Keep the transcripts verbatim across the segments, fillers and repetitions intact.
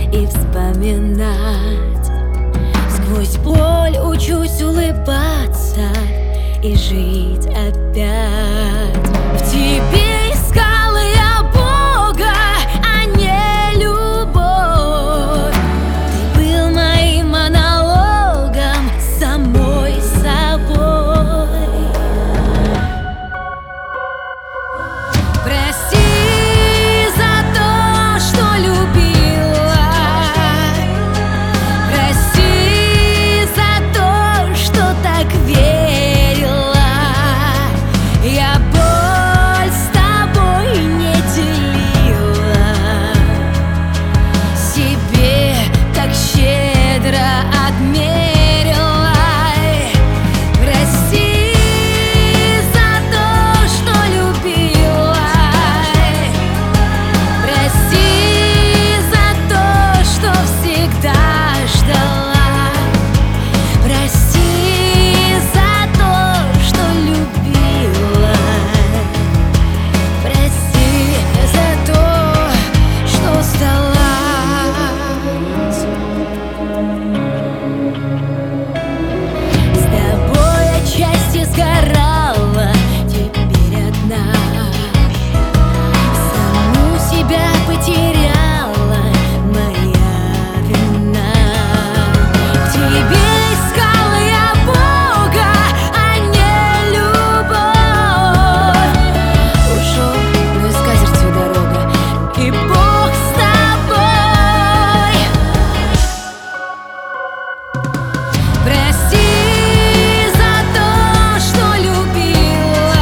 и вспоминать. Сквозь боль учусь улыбаться и жить опять. В тебе искала я Бога, а не любовь. Ты был моим монологом с самой собой. Прости за то, что любила. Прости за то, что так верила. Я боль с тобой не делила, себе так щедро отмерила. Прости за то, что любила. Прости за то, что всегда ждала. Прости за то, что любила. Прости за то, что сдалась. С тобой отчасти сгорала, теперь одна. Саму себя потеряла, моя вина. В тебе искала я Бога, а не любовь. Ушел, но и скатертью дорога, и Бог с тобой. Прости за то, что любила.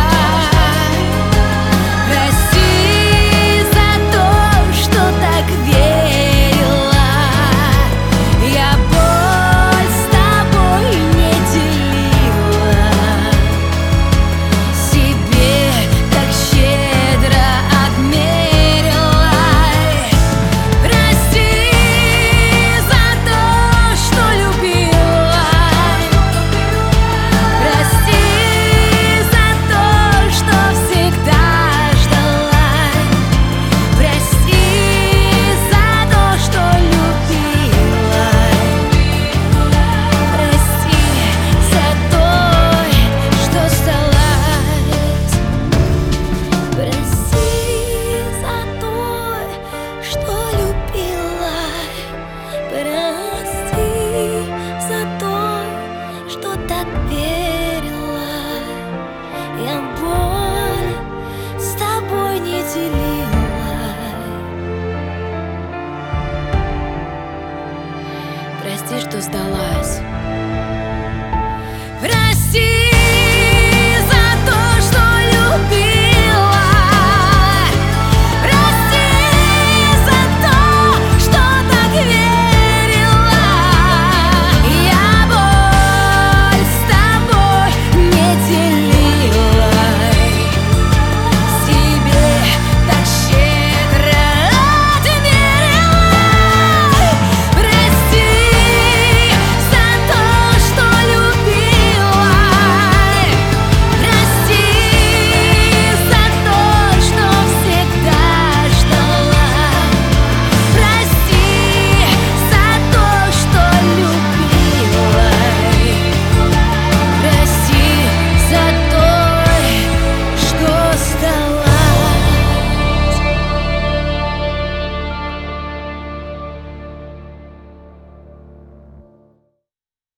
Прости за то, что так верила. Я боль с тобой не делила, себе так щедро отмерила. Прости за то, что любила. Прости за то, что всегда ждала. Прости за то, что любила. Прости за то, что сдалась. Прости за то, что любила. Прости за то, что так верила. Я боль с тобой не делила. Прости, что сдалась.